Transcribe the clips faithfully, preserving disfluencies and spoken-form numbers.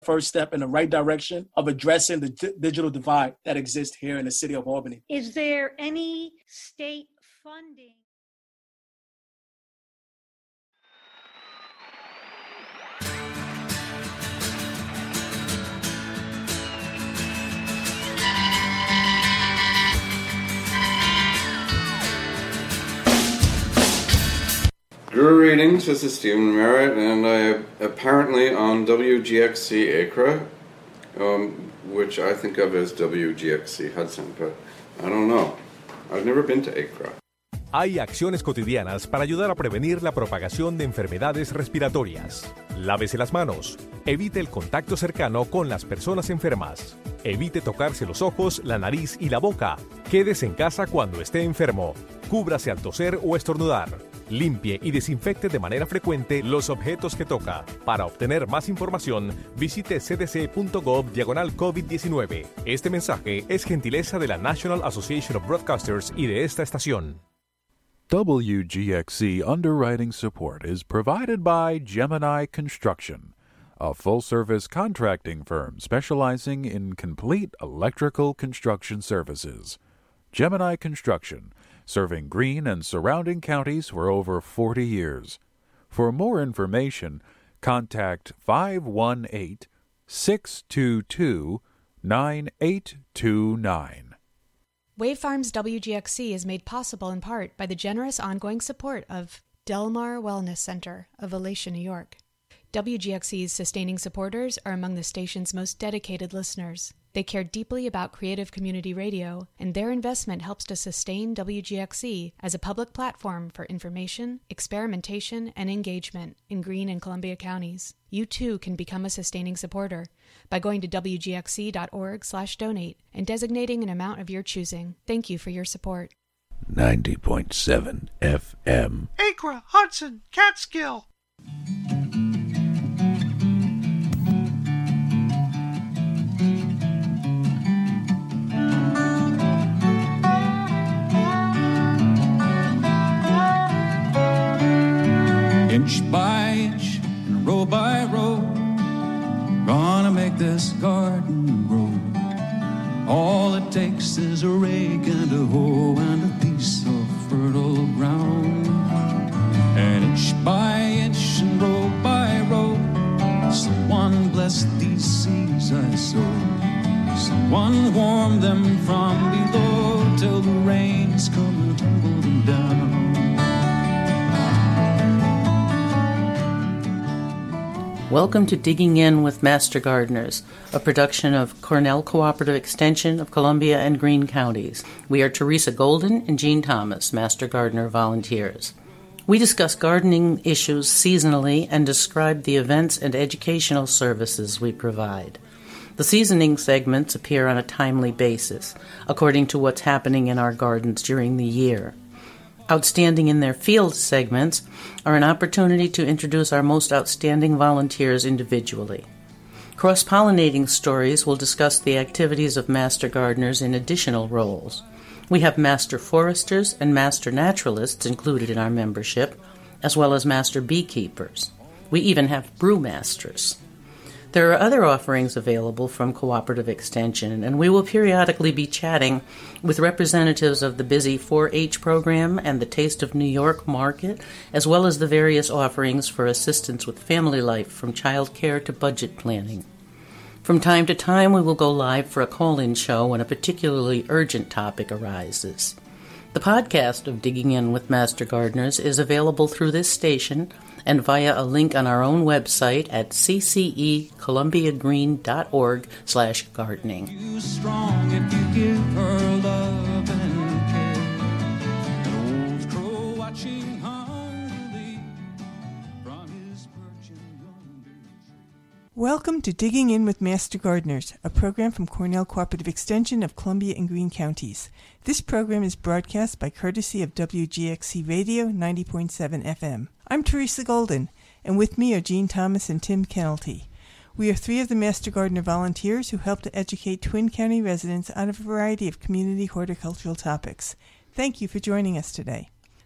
first step in the right direction of addressing the d- digital divide that exists here in the city of Albany. Is there any state funding? Greetings, this is Stephen Merritt, and I am apparently on W G X C Acra, um, which I think of as W G X C Hudson, but I don't know. I've never been to Acra. Hay acciones cotidianas para ayudar a prevenir la propagación de enfermedades respiratorias. Lávese las manos. Evite el contacto cercano con las personas enfermas. Evite tocarse los ojos, la nariz y la boca. Quédese en casa cuando esté enfermo. Cúbrase al toser o estornudar. Limpie y desinfecte de manera frecuente los objetos que toca. Para obtener más información, visite c d c punto gov diagonal COVID diecinueve. Este mensaje es gentileza de la National Association of Broadcasters y de esta estación. W G X C underwriting support is provided by Gemini Construction, a full-service contracting firm specializing in complete electrical construction services. Gemini Construction, serving Greene and surrounding counties for over forty years. For more information, contact five one eight, six two two, nine eight two nine. Wave Farms W G X C is made possible in part by the generous ongoing support of Delmar Wellness Center of Alatia, New York. W G X C's sustaining supporters are among the station's most dedicated listeners. They care deeply about creative community radio, and their investment helps to sustain W G X C as a public platform for information, experimentation, and engagement in Greene and Columbia counties. You too can become a sustaining supporter by going to w g x c dot org slash donate and designating an amount of your choosing. Thank you for your support. ninety point seven F M. Acra, Hudson, Catskill. Inch by inch and row by row, gonna make this garden grow. All it takes is a rake and a hoe and a piece of fertile ground. And inch by inch and row by row, someone bless these seeds I sow. Someone warm them from below till the rains come and tumble them down. Welcome to Digging In with Master Gardeners, a production of Cornell Cooperative Extension of Columbia and Greene Counties. We are Teresa Golden and Jean Thomas, Master Gardener volunteers. We discuss gardening issues seasonally and describe the events and educational services we provide. The seasoning segments appear on a timely basis, according to what's happening in our gardens during the year. Outstanding in their field segments are an opportunity to introduce our most outstanding volunteers individually. Cross-pollinating stories will discuss the activities of master gardeners in additional roles. We have master foresters and master naturalists included in our membership, as well as master beekeepers. We even have brewmasters. There are other offerings available from Cooperative Extension, and we will periodically be chatting with representatives of the busy four H program and the Taste of New York market, as well as the various offerings for assistance with family life, from child care to budget planning. From time to time, we will go live for a call-in show when a particularly urgent topic arises. The podcast of Digging In with Master Gardeners is available through this station and via a link on our own website at c c e columbia green dot org slash gardening. You strong if you give her love and care. An old crow watching hungrily from his perch in yonder tree. Welcome to Digging In with Master Gardeners, a program from Cornell Cooperative Extension of Columbia and Greene Counties. This program is broadcast by courtesy of W G X C Radio ninety point seven F M. I'm Teresa Golden, and with me are Jean Thomas and Tim Kennelty. We are three of the Master Gardener volunteers who help to educate Twin County residents on a variety of community horticultural topics. Thank you for joining us today.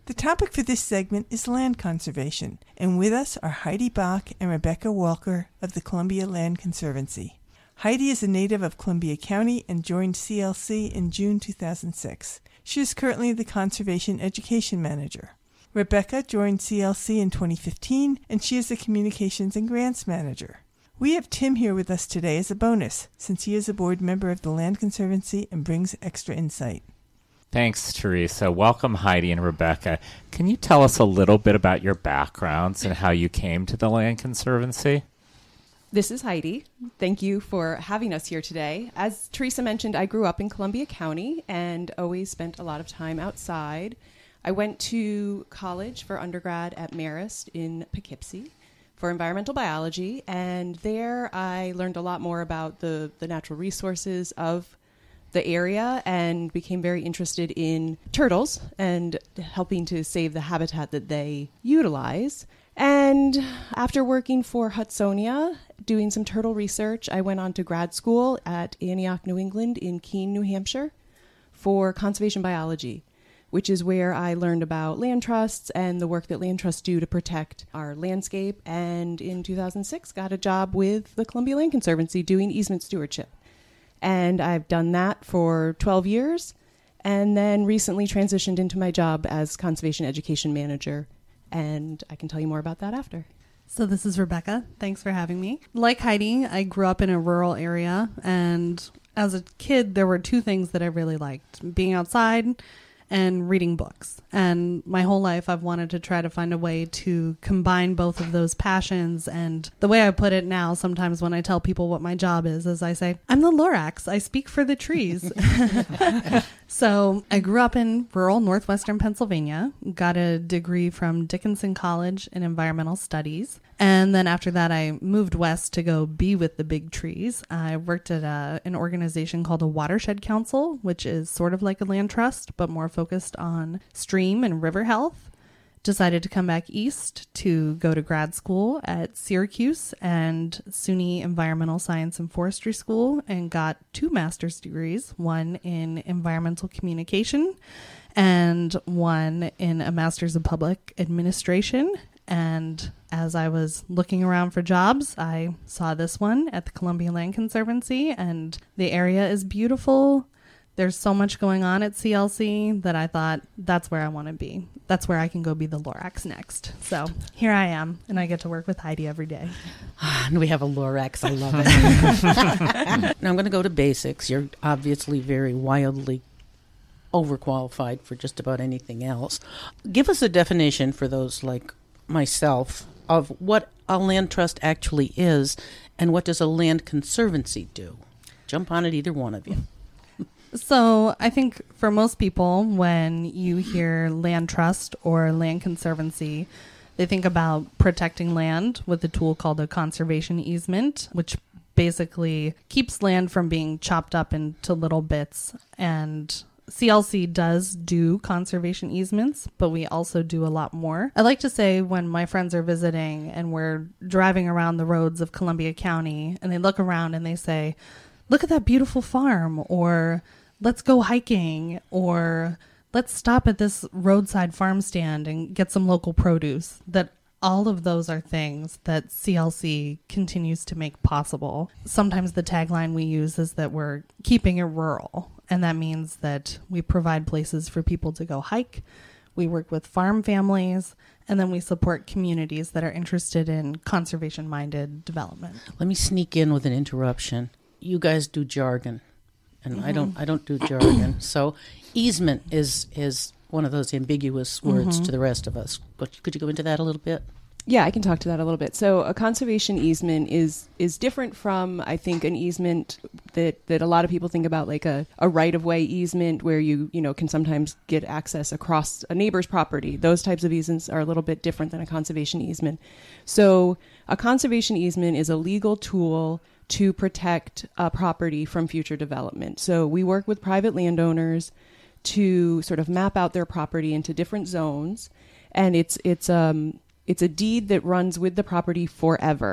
The topic for this segment is land conservation, and with us are Heidi Bach and Rebecca Walker of the Columbia Land Conservancy. Heidi is a native of Columbia County and joined C L C in June two thousand six. She is currently the Conservation Education Manager. Rebecca joined C L C in twenty fifteen, and she is the Communications and Grants Manager. We have Tim here with us today as a bonus, since he is a board member of the Land Conservancy and brings extra insight. Thanks, Teresa. Welcome, Heidi and Rebecca. Can you tell us a little bit about your backgrounds and how you came to the Land Conservancy? This is Heidi. Thank you for having us here today. As Teresa mentioned, I grew up in Columbia County and always spent a lot of time outside. I went to college for undergrad at Marist in Poughkeepsie for environmental biology, and there I learned a lot more about the, the natural resources of the area and became very interested in turtles and helping to save the habitat that they utilize. And after working for Hudsonia, doing some turtle research, I went on to grad school at Antioch, New England in Keene, New Hampshire for conservation biology, which is where I learned about land trusts and the work that land trusts do to protect our landscape. And in two thousand six, got a job with the Columbia Land Conservancy doing easement stewardship. And I've done that for twelve years, and then recently transitioned into my job as Conservation Education Manager. And I can tell you more about that after. So this is Rebecca. Thanks for having me. Like Heidi, I grew up in a rural area, and as a kid, there were two things that I really liked: being outside and reading books. And my whole life, I've wanted to try to find a way to combine both of those passions. And the way I put it now, sometimes when I tell people what my job is, is I say, I'm the Lorax. I speak for the trees. So I grew up in rural northwestern Pennsylvania, got a degree from Dickinson College in environmental studies. And then after that, I moved west to go be with the big trees. I worked at a, an organization called a Watershed Council, which is sort of like a land trust, but more focused on stream and river health. Decided to come back east to go to grad school at Syracuse and SUNY Environmental Science and Forestry School, and got two master's degrees, one in environmental communication and one in a master's of public administration. And as I was looking around for jobs, I saw this one at the Columbia Land Conservancy, and the area is beautiful. There's so much going on at C L C that I thought, that's where I want to be. That's where I can go be the Lorax next. So here I am, and I get to work with Heidi every day. And we have a Lorax. I love it. Now I'm going to go to basics. You're obviously very wildly overqualified for just about anything else. Give us a definition for those like myself of what a land trust actually is, and what does a land conservancy do? Jump on it, either one of you. So I think for most people, when you hear land trust or land conservancy, they think about protecting land with a tool called a conservation easement, which basically keeps land from being chopped up into little bits. And C L C does do conservation easements, but we also do a lot more. I like to say when my friends are visiting and we're driving around the roads of Columbia County and they look around and they say, look at that beautiful farm, or let's go hiking, or let's stop at this roadside farm stand and get some local produce, that all of those are things that C L C continues to make possible. Sometimes the tagline we use is that we're keeping it rural, and that means that we provide places for people to go hike. We work with farm families, and then we support communities that are interested in conservation-minded development. Let me sneak in with an interruption. You guys do jargon, and mm-hmm. I don't. I don't do jargon. So, easement is is one of those ambiguous words Mm-hmm. to the rest of us. But could you go into that a little bit? Yeah, I can talk to that a little bit. So a conservation easement is is different from, I think, an easement that, that a lot of people think about, like a, a right-of-way easement where you, you know, can sometimes get access across a neighbor's property. Those types of easements are a little bit different than a conservation easement. So a conservation easement is a legal tool to protect a property from future development. So we work with private landowners to sort of map out their property into different zones, and it's it's um it's a deed that runs with the property forever.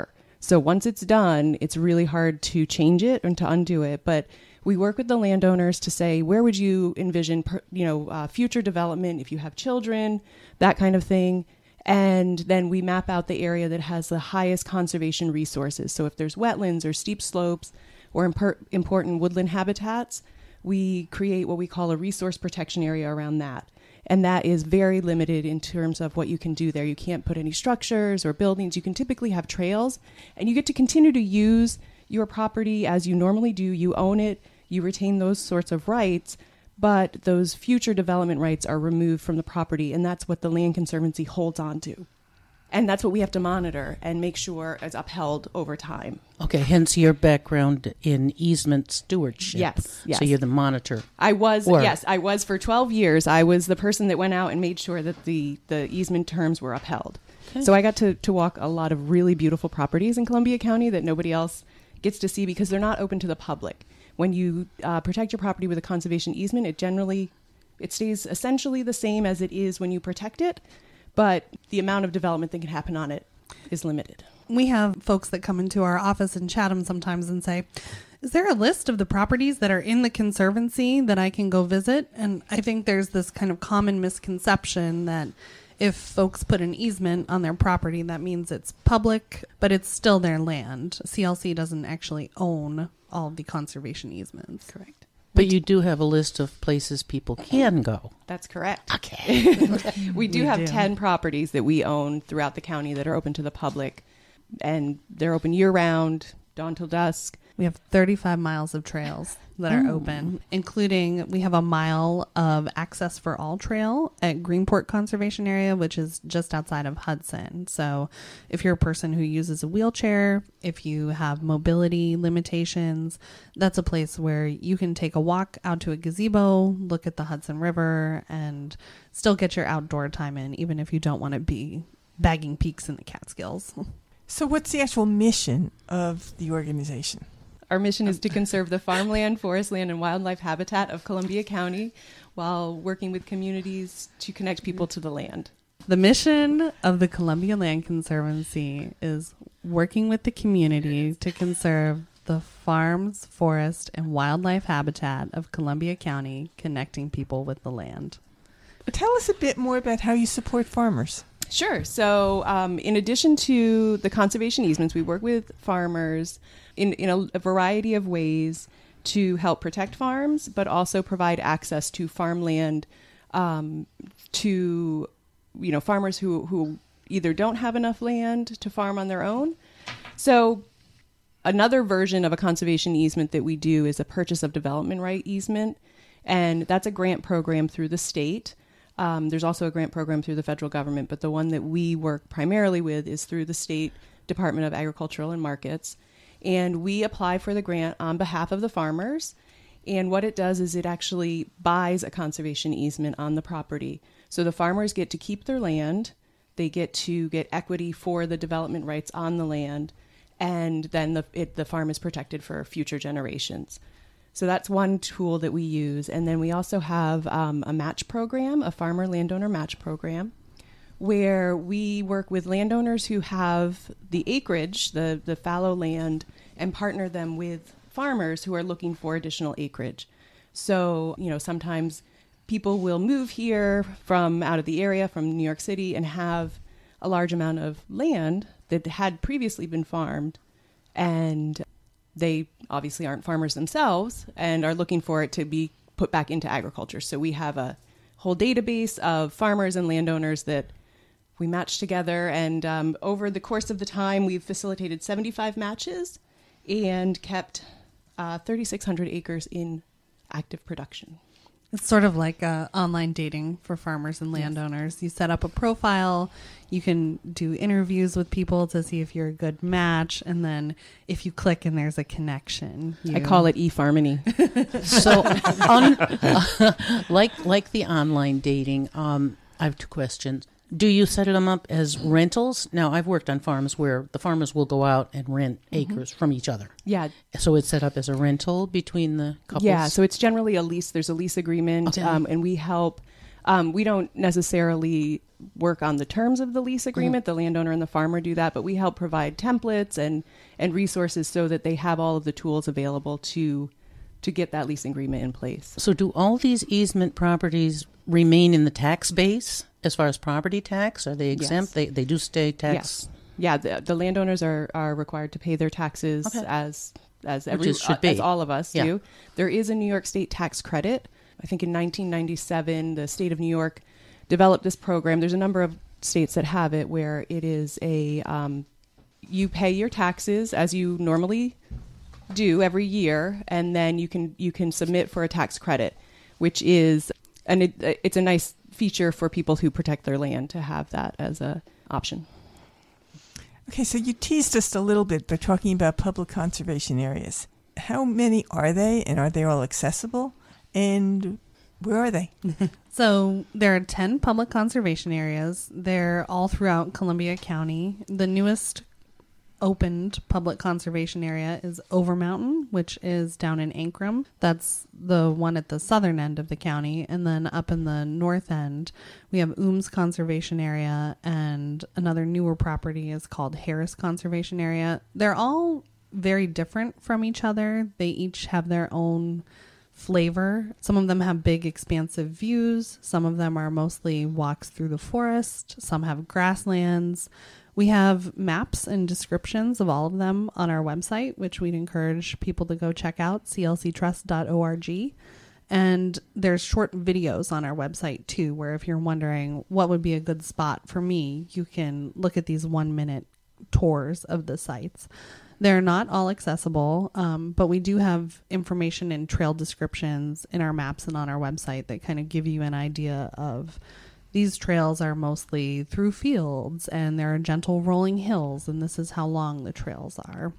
So once it's done, it's really hard to change it and to undo it. But we work with the landowners to say, where would you envision, per, you know, uh, future development if you have children, that kind of thing. And then we map out the area that has the highest conservation resources. So if there's wetlands or steep slopes or imper- important woodland habitats, we create what we call a resource protection area around that. And that is very limited in terms of what you can do there. You can't put any structures or buildings. You can typically have trails, and you get to continue to use your property as you normally do. You own it. You retain those sorts of rights, but those future development rights are removed from the property, and that's what the Land Conservancy holds on to. And that's what we have to monitor and make sure is upheld over time. Okay, hence your background in easement stewardship. Yes, yes. So you're the monitor. I was, Or- yes, I was for twelve years. I was the person that went out and made sure that the, the easement terms were upheld. Okay. So I got to, to walk a lot of really beautiful properties in Columbia County that nobody else gets to see because they're not open to the public. When you uh, protect your property with a conservation easement, it generally, it stays essentially the same as it is when you protect it, but the amount of development that can happen on it is limited. We have folks that come into our office in Chatham sometimes and say, is there a list of the properties that are in the Conservancy that I can go visit? And I think there's this kind of common misconception that if folks put an easement on their property, that means it's public, but it's still their land. C L C doesn't actually own all of the conservation easements. Correct. But you do have a list of places people can go. That's correct. Okay. we do We have do. ten properties that we own throughout the county that are open to the public, and they're open year-round, dawn till dusk. We have thirty-five miles of trails that are Oh. open, including we have a mile of Access for All Trail at Greenport Conservation Area, which is just outside of Hudson. So if you're a person who uses a wheelchair, if you have mobility limitations, that's a place where you can take a walk out to a gazebo, look at the Hudson River, and still get your outdoor time in, even if you don't want to be bagging peaks in the Catskills. So what's the actual mission of the organization? Our mission is to conserve the farmland, forest land, and wildlife habitat of Columbia County while working with communities to connect people to the land. The mission of the Columbia Land Conservancy is working with the community to conserve the farms, forest, and wildlife habitat of Columbia County, connecting people with the land. Tell us a bit more about how you support farmers. Sure. So um, in addition to the conservation easements, we work with farmers in, in a, a variety of ways to help protect farms, but also provide access to farmland um, to you know farmers who, who either don't have enough land to farm on their own. So another version of a conservation easement that we do is a purchase of development right easement, and that's a grant program through the state. Um, there's also a grant program through the federal government, but the one that we work primarily with is through the State Department of Agricultural and Markets. And we apply for the grant on behalf of the farmers. And what it does is it actually buys a conservation easement on the property. So the farmers get to keep their land. They get to get equity for the development rights on the land. And then the, it, the farm is protected for future generations. So that's one tool that we use. And then we also have um, a match program, a farmer landowner match program, where we work with landowners who have the acreage, the, the fallow land, and partner them with farmers who are looking for additional acreage. So, you know, sometimes people will move here from out of the area, from New York City, and have a large amount of land that had previously been farmed, and they obviously aren't farmers themselves and are looking for it to be put back into agriculture. So we have a whole database of farmers and landowners that we match together. And um, over the course of the time, we've facilitated seventy-five matches and kept uh, thirty-six hundred acres in active production. It's sort of like uh, online dating for farmers and landowners. Yes. You set up a profile, you can do interviews with people to see if you're a good match, and then if you click and there's a connection. You... I call it eFarmony. So, on, uh, like like the online dating, um, I have two questions. Do you set them up as rentals? Now, I've worked on farms where the farmers will go out and rent Mm-hmm. acres from each other. Yeah. So it's set up as a rental between the couples? Yeah, so it's generally a lease. There's a lease agreement, Okay. um, and we help Um, we don't necessarily work on the terms of the lease agreement. Mm-hmm. The landowner and the farmer do that, but we help provide templates and, and resources so that they have all of the tools available to to get that lease agreement in place. So do all these easement properties remain in the tax base as far as property tax? Are they exempt? Yes. They they do stay tax? Yes. Yeah, the, the landowners are, are required to pay their taxes Okay. as as every Which it should be. as all of us Yeah. do. There is a New York State tax credit. I think in nineteen ninety-seven, the state of New York developed this program. There's a number of states that have it where it is a um, you pay your taxes as you normally do every year, and then you can you can submit for a tax credit, which is and it, it's a nice feature for people who protect their land to have that as a option. Okay, so you teased us a little bit by talking about public conservation areas. How many are they, and are they all accessible? And where are they? So there are ten public conservation areas. They're all throughout Columbia County. The newest opened public conservation area is Over Mountain, which is down in Ankrum. That's the one at the southern end of the county. And then up in the north end, we have Ooms Conservation Area, and another newer property is called Harris Conservation Area. They're all very different from each other. They each have their own flavor. Some of them have big expansive views. Some of them are mostly walks through the forest. Some have grasslands. We have maps and descriptions of all of them on our website, which we'd encourage people to go check out, c l c trust dot org. And there's short videos on our website too, where if you're wondering what would be a good spot for me, you can look at these one minute tours of the sites. They're not all accessible, um, but we do have information and trail descriptions in our maps and on our website that kind of give you an idea of these trails are mostly through fields and there are gentle rolling hills, and this is how long the trails are.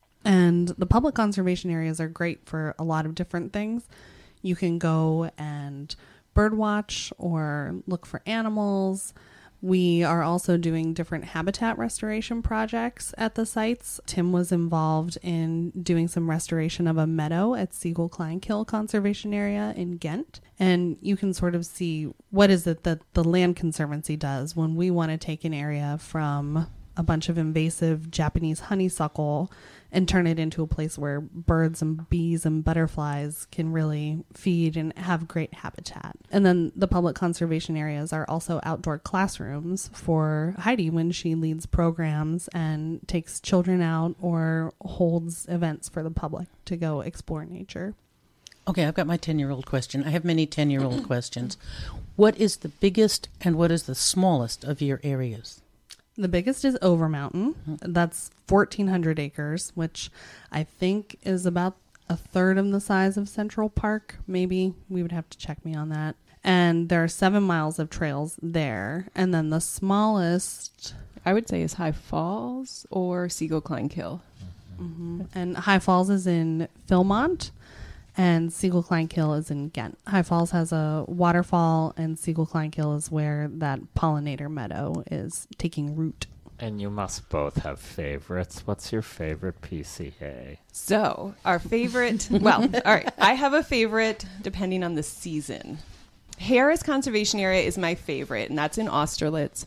And the public conservation areas are great for a lot of different things. You can go and bird watch or look for animals. We are also doing different habitat restoration projects at the sites. Tim was involved in doing some restoration of a meadow at Siegel Kleinkill Conservation Area in Ghent. And you can sort of see what is it that the Land Conservancy does when we want to take an area from a bunch of invasive Japanese honeysuckle and turn it into a place where birds and bees and butterflies can really feed and have great habitat. And then the public conservation areas are also outdoor classrooms for Heidi when she leads programs and takes children out or holds events for the public to go explore nature. Okay, I've got my ten-year-old question. I have many ten-year-old questions. What is the biggest and what is the smallest of your areas? The biggest is Over Mountain. That's fourteen hundred acres, which I think is about a third of the size of Central Park. Maybe. We would have to check me on that. And there are seven miles of trails there. And then the smallest, I would say, is High Falls or Siegel Kleinkill. Mm-hmm. And High Falls is in Philmont, and Siegel Kleinkill is in Ghent. High Falls has a waterfall, and Siegel Kleinkill is where that pollinator meadow is taking root. And you must both have favorites. What's your favorite P C A? So, our favorite, well, all right, I have a favorite depending on the season. Harris Conservation Area is my favorite, and that's in Austerlitz.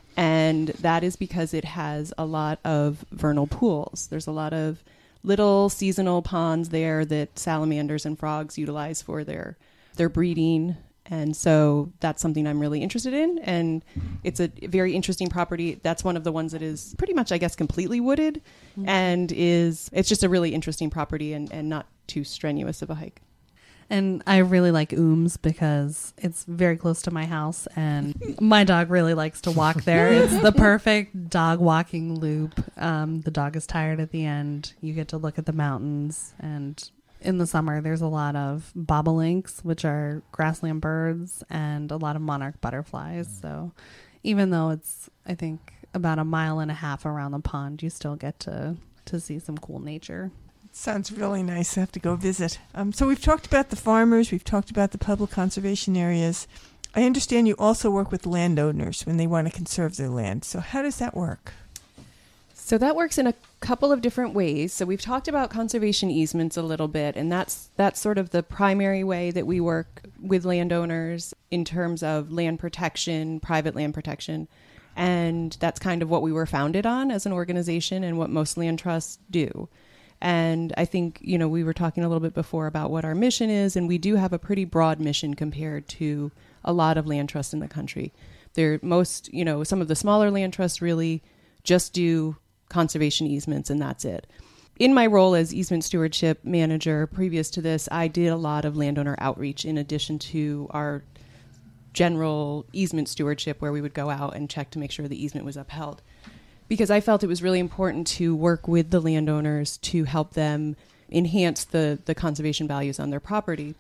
And that is because it has a lot of vernal pools. There's a lot of little seasonal ponds there that salamanders and frogs utilize for their their breeding. And so that's something I'm really interested in. And it's a very interesting property. That's one of the ones that is pretty much, I guess, completely wooded, mm-hmm. and is it's just a really interesting property and, and not too strenuous of a hike. And I really like Ooms because it's very close to my house, and my dog really likes to walk there. It's the perfect dog walking loop. Um, the dog is tired at the end. You get to look at the mountains, and in the summer, there's a lot of bobolinks, which are grassland birds, and a lot of monarch butterflies. So even though it's, I think, about a mile and a half around the pond, you still get to, to see some cool nature. Sounds really nice. I have to go visit. Um, so we've talked about the farmers. We've talked about the public conservation areas. I understand you also work with landowners when they want to conserve their land. So how does that work? So that works in a couple of different ways. So we've talked about conservation easements a little bit, and that's that's sort of the primary way that we work with landowners in terms of land protection, private land protection. And that's kind of what we were founded on as an organization and what most land trusts do. And I think, you know, we were talking a little bit before about what our mission is, and we do have a pretty broad mission compared to a lot of land trusts in the country. They're most, you know, some of the smaller land trusts really just do conservation easements, and that's it. In my role as easement stewardship manager previous to this, I did a lot of landowner outreach in addition to our general easement stewardship, where we would go out and check to make sure the easement was upheld. Because I felt it was really important to work with the landowners to help them enhance the, the conservation values on their property.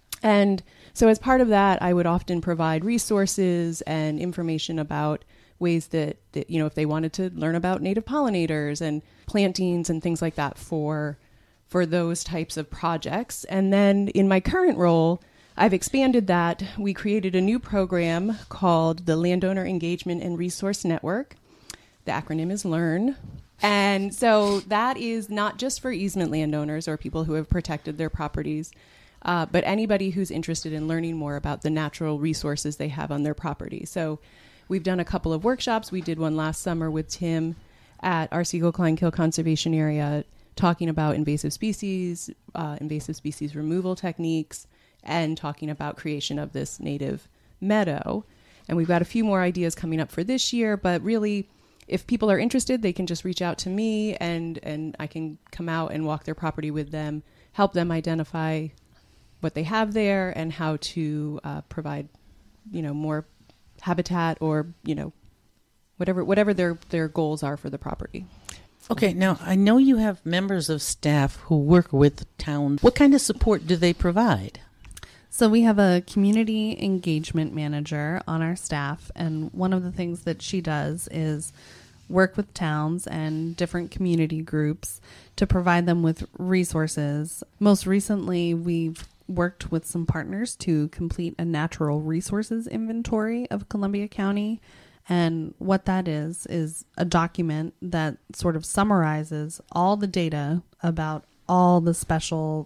And so as part of that, I would often provide resources and information about ways that, that, you know, if they wanted to learn about native pollinators and plantings and things like that for, for those types of projects. And then in my current role, I've expanded that. We created a new program called the Landowner Engagement and Resource Network. The acronym is LEARN. And so that is not just for easement landowners or people who have protected their properties, uh, but anybody who's interested in learning more about the natural resources they have on their property. So we've done a couple of workshops. We did one last summer with Tim at Arseco-Kleinkill Conservation Area, talking about invasive species, uh, invasive species removal techniques, and talking about creation of this native meadow. And we've got a few more ideas coming up for this year, but really, if people are interested, they can just reach out to me, and, and I can come out and walk their property with them, help them identify what they have there and how to uh, provide, you know, more habitat or, you know, whatever whatever their, their goals are for the property. Okay, now I know you have members of staff who work with towns. What kind of support do they provide? So we have a community engagement manager on our staff, and one of the things that she does is work with towns and different community groups to provide them with resources. Most recently, we've worked with some partners to complete a natural resources inventory of Columbia County. And what that is, is a document that sort of summarizes all the data about all the special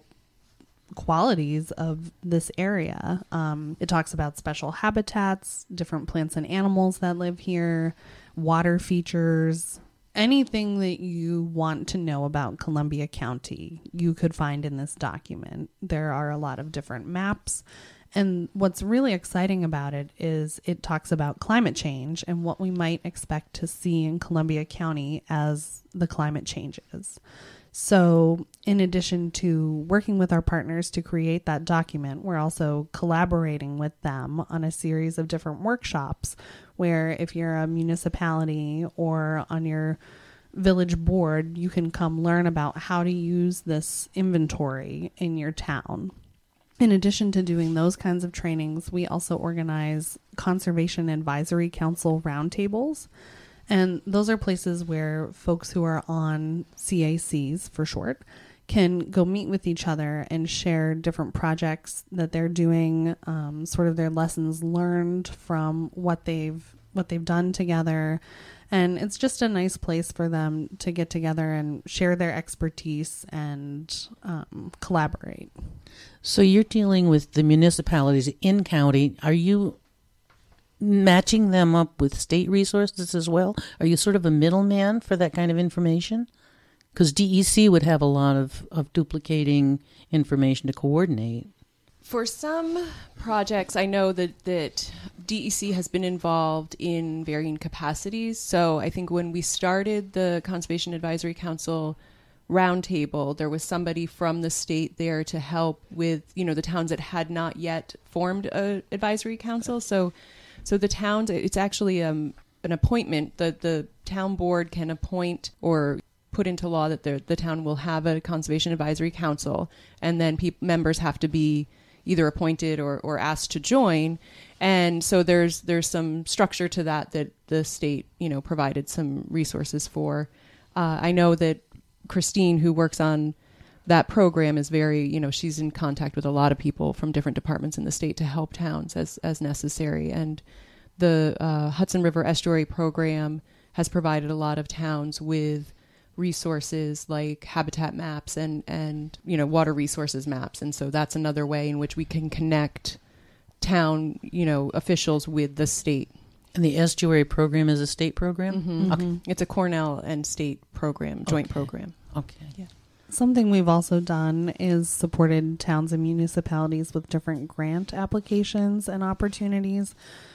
qualities of this area. Um, it talks about special habitats, different plants and animals that live here, water features, anything that you want to know about Columbia County, you could find in this document. There are a lot of different maps. And what's really exciting about it is it talks about climate change and what we might expect to see in Columbia County as the climate changes. So in addition to working with our partners to create that document, we're also collaborating with them on a series of different workshops where if you're a municipality or on your village board, you can come learn about how to use this inventory in your town. In addition to doing those kinds of trainings, we also organize Conservation Advisory Council roundtables. And those are places where folks who are on C A Cs, for short, can go meet with each other and share different projects that they're doing, um, sort of their lessons learned from what they've what they've done together. And it's just a nice place for them to get together and share their expertise and um, collaborate. So you're dealing with the municipalities in county. Are you matching them up with state resources as well? Are you sort of a middleman for that kind of information? Because D E C would have a lot of, of duplicating information to coordinate. For some projects, I know that, that D E C has been involved in varying capacities. So I think when we started the Conservation Advisory Council roundtable, there was somebody from the state there to help with, you know, the towns that had not yet formed a advisory council. So So the towns, it's actually um, an appointment. The the town board can appoint or put into law that the, the town will have a conservation advisory council, and then pe- members have to be either appointed or, or asked to join. And so there's there's some structure to that that the state, you know, provided some resources for. Uh, I know that Christine, who works on that program, is very, you know, she's in contact with a lot of people from different departments in the state to help towns as, as necessary. And the uh, Hudson River Estuary program has provided a lot of towns with resources like habitat maps and, and, you know, water resources maps. And so that's another way in which we can connect town, you know, officials with the state. And the estuary program is a state program? Mm-hmm. Okay. It's a Cornell and state program, joint Okay. program. Okay. Yeah. Something we've also done is supported towns and municipalities with different grant applications and opportunities.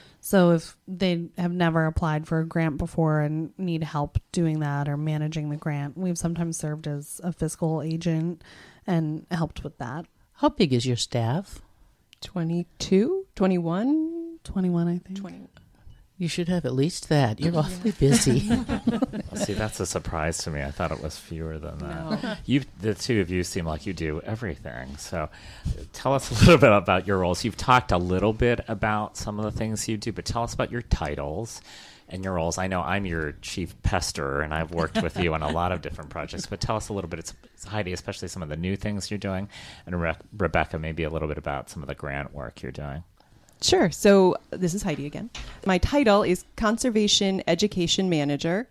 So if they have never applied for a grant before and need help doing that or managing the grant, we've sometimes served as a fiscal agent and helped with that. How big is your staff? twenty-two, twenty-one twenty-one, I think. twenty. You should have at least that. You're awfully busy. Well, see, that's a surprise to me. I thought it was fewer than that. No. You, the two of you, seem like you do everything. So, tell us a little bit about your roles. You've talked a little bit about some of the things you do, but tell us about your titles and your roles. I know I'm your chief pesterer, and I've worked with you on a lot of different projects. But tell us a little bit, it's, it's Heidi, especially some of the new things you're doing, and Re- Rebecca, maybe a little bit about some of the grant work you're doing. Sure. So this is Heidi again. My title is Conservation Education Manager,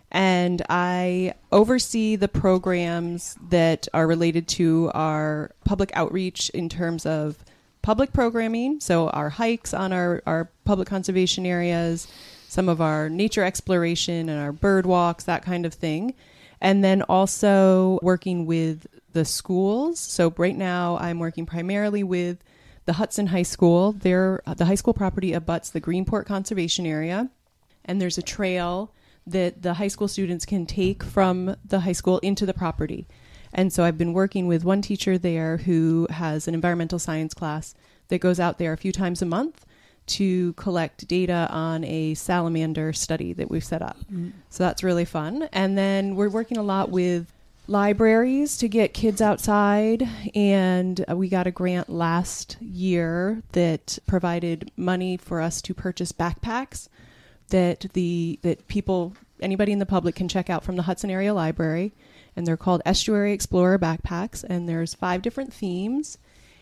and I oversee the programs that are related to our public outreach in terms of public programming. So our hikes on our, our public conservation areas, some of our nature exploration and our bird walks, that kind of thing. And then also working with the schools. So right now I'm working primarily with the Hudson High School. Their, the high school property abuts the Greenport Conservation Area, and there's a trail that the high school students can take from the high school into the property. And so I've been working with one teacher there who has an environmental science class that goes out there a few times a month to collect data on a salamander study that we've set up. Mm. So that's really fun. And then we're working a lot with libraries to get kids outside, and uh, we got a grant last year that provided money for us to purchase backpacks that the that people anybody in the public can check out from the Hudson Area Library, and they're called Estuary Explorer backpacks, and there's five different themes,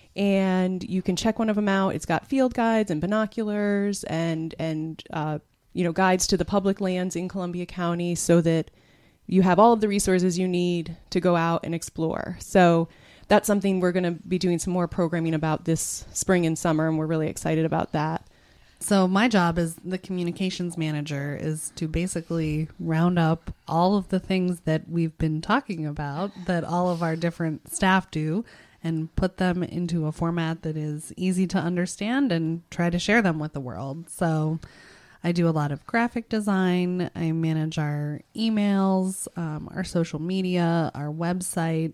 and you can check one of them out. It's got field guides and binoculars and and uh, you know guides to the public lands in Columbia County, so that you have all of the resources you need to go out and explore. So that's something we're going to be doing some more programming about this spring and summer, and we're really excited about that. So my job as the communications manager is to basically round up all of the things that we've been talking about that all of our different staff do and put them into a format that is easy to understand and try to share them with the world. So I do a lot of graphic design. I manage our emails, um, our social media, our website.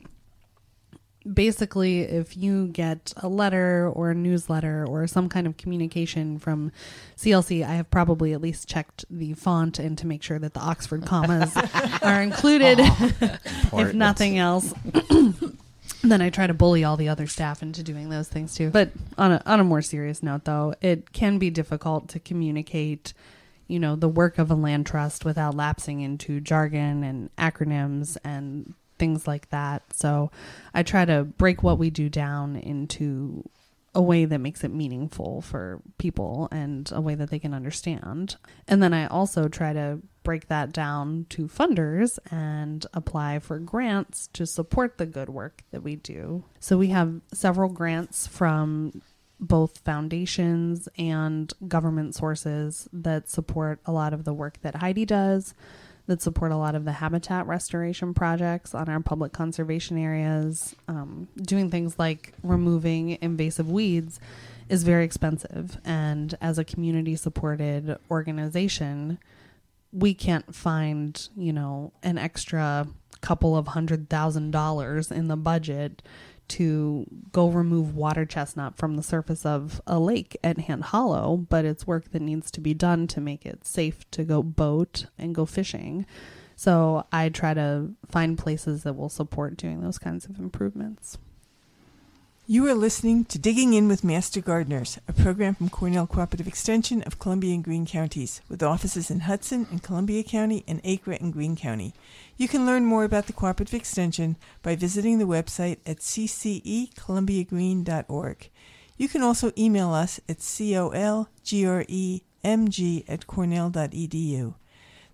Basically, if you get a letter or a newsletter or some kind of communication from C L C, I have probably at least checked the font and to make sure that the Oxford commas are included, oh, if nothing else. Then I try to bully all the other staff into doing those things too. But on a on a more serious note, though, it can be difficult to communicate, you know, the work of a land trust without lapsing into jargon and acronyms and things like that. So I try to break what we do down into a way that makes it meaningful for people and a way that they can understand. And then I also try to break that down to funders and apply for grants to support the good work that we do. So we have several grants from both foundations and government sources that support a lot of the work that Heidi does, that support a lot of the habitat restoration projects on our public conservation areas. Um, doing things like removing invasive weeds is very expensive. And as a community-supported organization, we can't find, you know, an extra couple of hundred thousand dollars in the budget to go remove water chestnut from the surface of a lake at Hand Hollow, but it's work that needs to be done to make it safe to go boat and go fishing. So I try to find places that will support doing those kinds of improvements. You are listening to Digging In with Master Gardeners, a program from Cornell Cooperative Extension of Columbia and Greene Counties, with offices in Hudson and Columbia County and Acre and Greene County. You can learn more about the Cooperative Extension by visiting the website at c c e columbia greene dot org. You can also email us at colgremg at cornell dot e d u.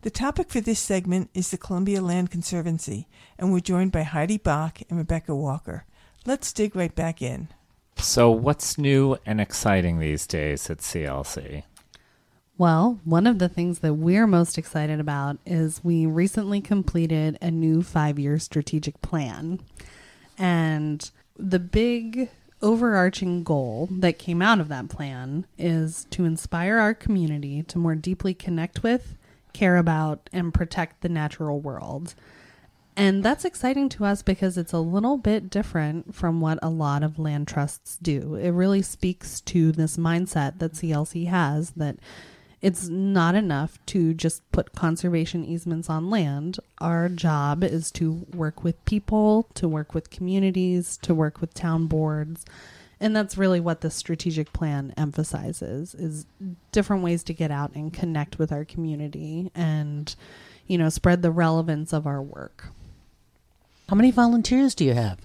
The topic for this segment is the Columbia Land Conservancy, and we're joined by Heidi Bach and Rebecca Walker. Let's dig right back in. So what's new and exciting these days at C L C? Well, one of the things that we're most excited about is we recently completed a new five-year strategic plan. And the big overarching goal that came out of that plan is to inspire our community to more deeply connect with, care about, and protect the natural world. And that's exciting to us because it's a little bit different from what a lot of land trusts do. It really speaks to this mindset that C L C has, that it's not enough to just put conservation easements on land. Our job is to work with people, to work with communities, to work with town boards. And that's really what the strategic plan emphasizes, is different ways to get out and connect with our community and, you know, spread the relevance of our work. How many volunteers do you have?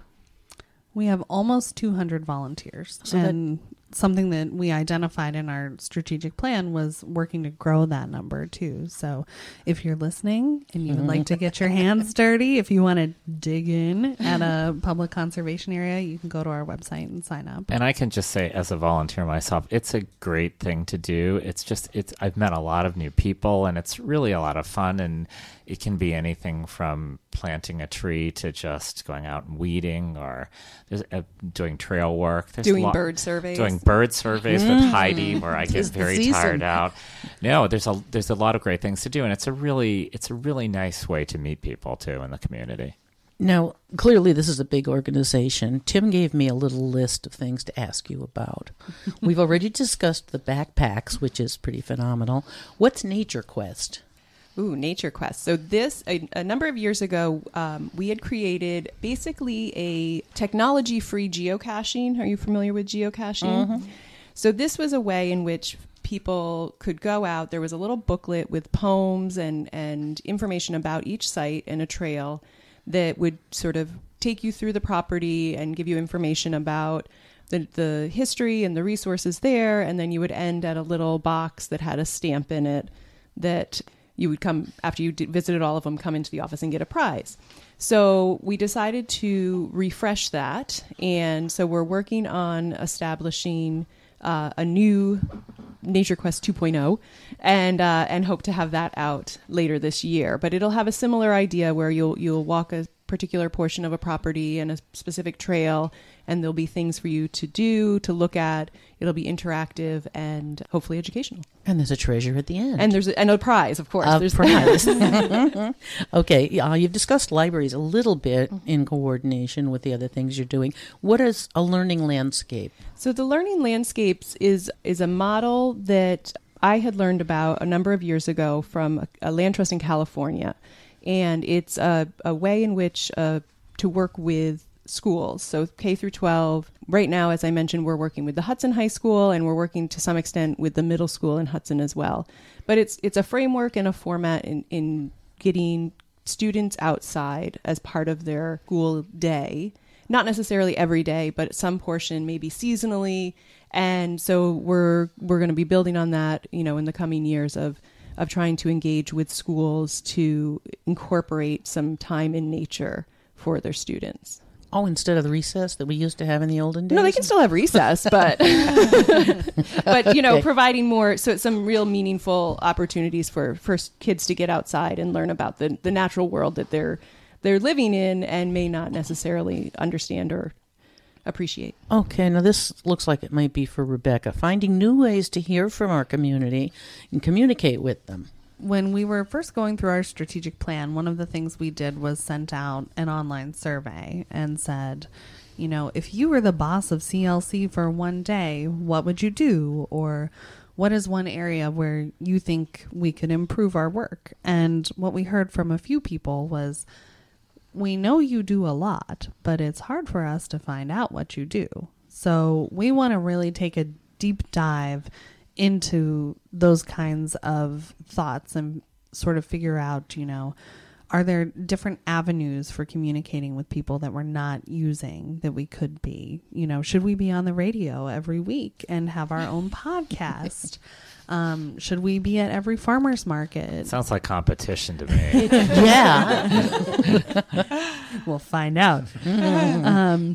We have almost two hundred volunteers. So and something that we identified in our strategic plan was working to grow that number too. So if you're listening and you would like to get your hands dirty, if you want to dig in at a public conservation area, you can go to our website and sign up. And I can just say, as a volunteer myself, it's a great thing to do. It's just, it's, I've met a lot of new people, and it's really a lot of fun. And it can be anything from planting a tree to just going out and weeding, or there's, uh, doing trail work. There's doing lo- bird surveys. Doing bird surveys Mm. with Heidi, where I get Tis the very season. tired out. No, there's a there's a lot of great things to do, and it's a really it's a really nice way to meet people too in the community. Now, clearly this is a big organization. Tim gave me a little list of things to ask you about. We've already discussed the backpacks, which is pretty phenomenal. What's Nature Quest? Ooh, Nature Quest. So this, a, a number of years ago, um, we had created basically a technology-free geocaching. Are you familiar with geocaching? Mm-hmm. So this was a way in which people could go out. There was a little booklet with poems and, and information about each site and a trail that would sort of take you through the property and give you information about the, the history and the resources there. And then you would end at a little box that had a stamp in it that you would come, after you did, visited all of them, come into the office and get a prize. So we decided to refresh that. And so we're working on establishing uh, a new Nature Quest two point oh and uh, and hope to have that out later this year. But it'll have a similar idea where you'll you'll walk a particular portion of a property and a specific trail, and there'll be things for you to do, to look at. It'll be interactive and hopefully educational. And there's a treasure at the end. And there's a, and a prize, of course. A there's prize. Okay, uh, you've discussed libraries a little bit in coordination with the other things you're doing. What is a learning landscape? So the Learning Landscapes is is a model that I had learned about a number of years ago from a, a land trust in California. And it's a, a way in which uh, to work with schools. So K through twelve. Right now, as I mentioned, we're working with the Hudson High School, and we're working to some extent with the middle school in Hudson as well. But it's it's a framework and a format in, in getting students outside as part of their school day. Not necessarily every day, but some portion, maybe seasonally. And so we're we're going to be building on that, you know, in the coming years of of trying to engage with schools to incorporate some time in nature for their students. Oh, instead of the recess that we used to have in the olden days? No, they can still have recess, but, but you know, Okay. providing more, so some real meaningful opportunities for, for kids to get outside and learn about the, the natural world that they're they're living in and may not necessarily understand or appreciate. Okay, now this looks like it might be for Rebecca. Finding new ways to hear from our community and communicate with them. When we were first going through our strategic plan, one of the things we did was sent out an online survey and said, you know, if you were the boss of C L C for one day, what would you do? Or what is one area where you think we could improve our work? And what we heard from a few people was, we know you do a lot, but it's hard for us to find out what you do. So we want to really take a deep dive into those kinds of thoughts and sort of figure out, you know, are there different avenues for communicating with people that we're not using that we could be? You know, should we be on the radio every week and have our own podcast? Um, should we be at every farmer's market? Sounds like competition to me. Yeah. We'll find out. um,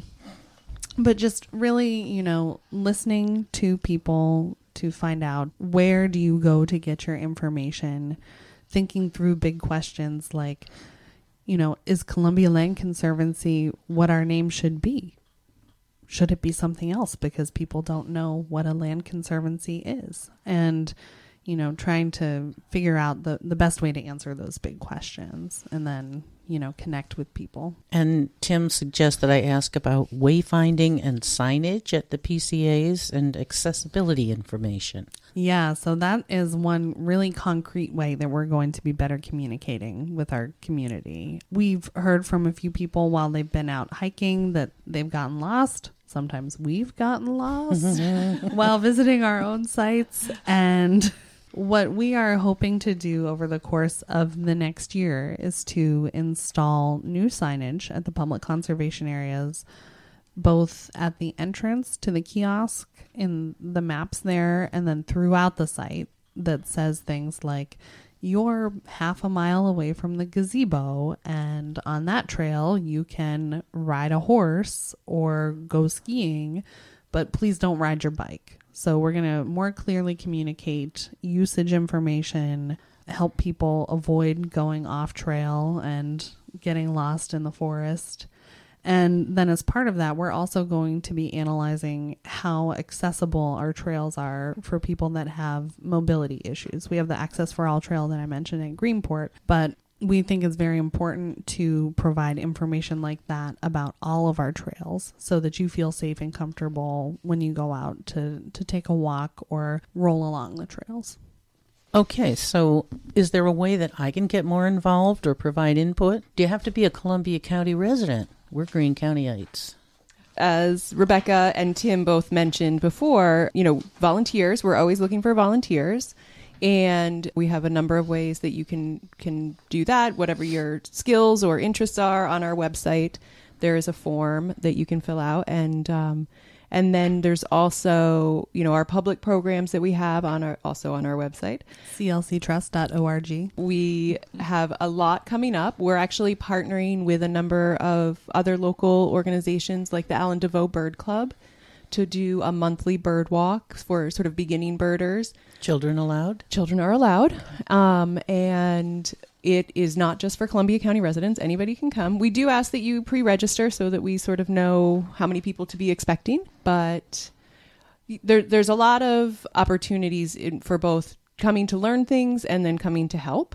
but just really, you know, listening to people to find out where do you go to get your information, thinking through big questions like, you know, is Columbia Land Conservancy what our name should be? Should it be something else because people don't know what a land conservancy is? And, you know, trying to figure out the, the best way to answer those big questions and then, you know, connect with people. And Tim suggests that I ask about wayfinding and signage at the P C As and accessibility information. Yeah, so that is one really concrete way that we're going to be better communicating with our community. We've heard from a few people while they've been out hiking that they've gotten lost. Sometimes we've gotten lost while visiting our own sites. And what we are hoping to do over the course of the next year is to install new signage at the public conservation areas, both at the entrance to the kiosk in the maps there and then throughout the site that says things like, you're half a mile away from the gazebo, and on that trail you can ride a horse or go skiing, but please don't ride your bike. So we're going to more clearly communicate usage information, help people avoid going off trail and getting lost in the forest. And then as part of that, we're also going to be analyzing how accessible our trails are for people that have mobility issues. We have the Access for All trail that I mentioned in Greenport, but we think it's very important to provide information like that about all of our trails so that you feel safe and comfortable when you go out to, to take a walk or roll along the trails. Okay, so is there a way that I can get more involved or provide input? Do you have to be a Columbia County resident? We're Greene Countyites. As Rebecca and Tim both mentioned before, you know, volunteers, we're always looking for volunteers. And we have a number of ways that you can, can do that, whatever your skills or interests are on our website. There is a form that you can fill out. And um, and then there's also, you know, our public programs that we have on our also on our website. C L C trust dot org. We have a lot coming up. We're actually partnering with a number of other local organizations like the Alan DeVoe Bird Club to do a monthly bird walk for sort of beginning birders. Children allowed? Children are allowed. Um, and it is not just for Columbia County residents. Anybody can come. We do ask that you pre-register so that we sort of know how many people to be expecting. But there, there's a lot of opportunities in, for both coming to learn things and then coming to help.